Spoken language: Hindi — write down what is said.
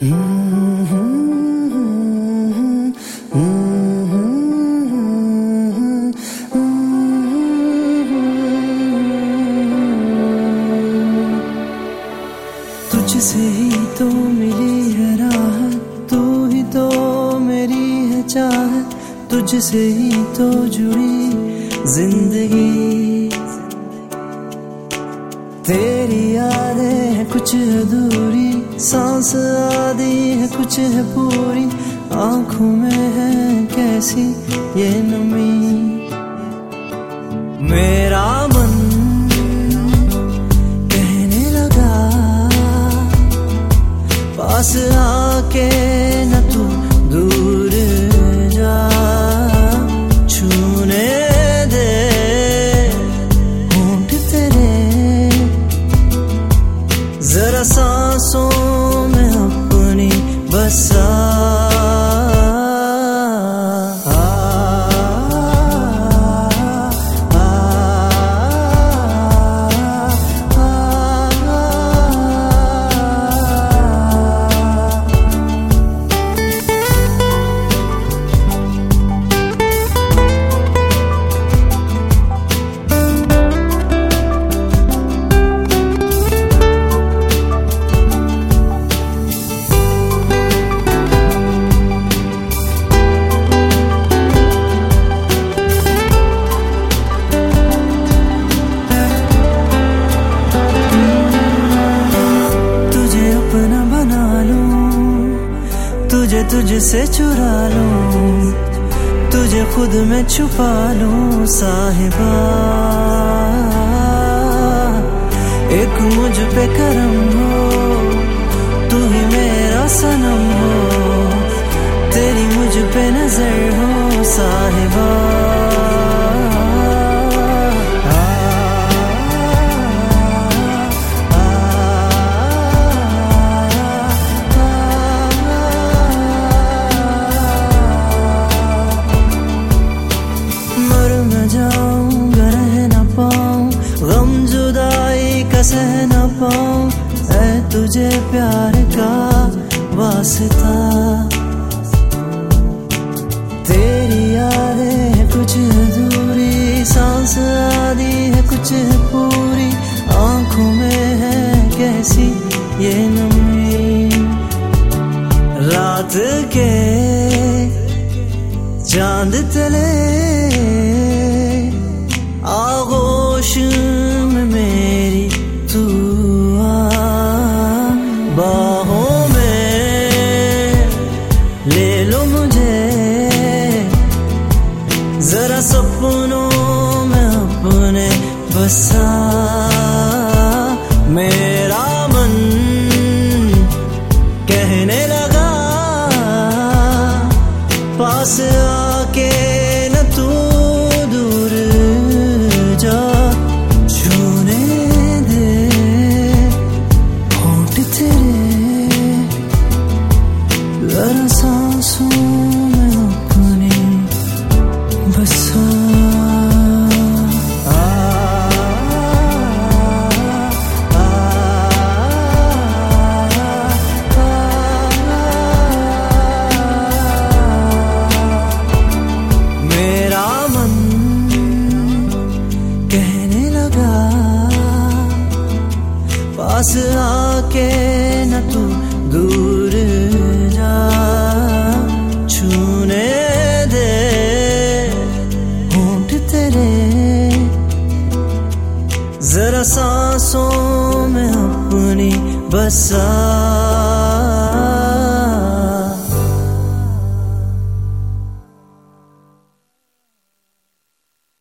तुझसे ही तो मिली है राहत, तू ही तो मेरी है चाहत, तुझसे ही तो जुड़ी जिंदगी। तेरी यादें हैं कुछ अधूरी, सांस आधी है कुछ है पूरी, आंखों में है कैसी ये नमी। मेरा मन कहने लगा पास आके न तू दूर जा, छूने दे होंठ तेरे जरा सांसों में अपनी बसा। तुझसे चुरा लूं, तुझे खुद में छुपा लूं साहिबा, एक मुझ पे करम हो, तू ही मेरा सनम हो, तेरी मुझ पे नजर हो साहिबा। सह न पाऊं ऐ तुझे प्यार का वास्ता, तेरी यादें है कुछ अधूरी, सांस आधी है कुछ है पूरी, आंखों में है कैसी ये नमी। रात के चांद तले आगोश में मेरी तू आ, बाहों में ले लो मुझे, जरा सपनों में अपने बसा। मेरा मन कहने लगा पास आके न तू दूर जा, सांसों में अपनी बसा। मेरा मन कहने लगा पास आके न तू दूर जा, छूने दे होंठ तेरे जरा सांसों में अपनी बसा।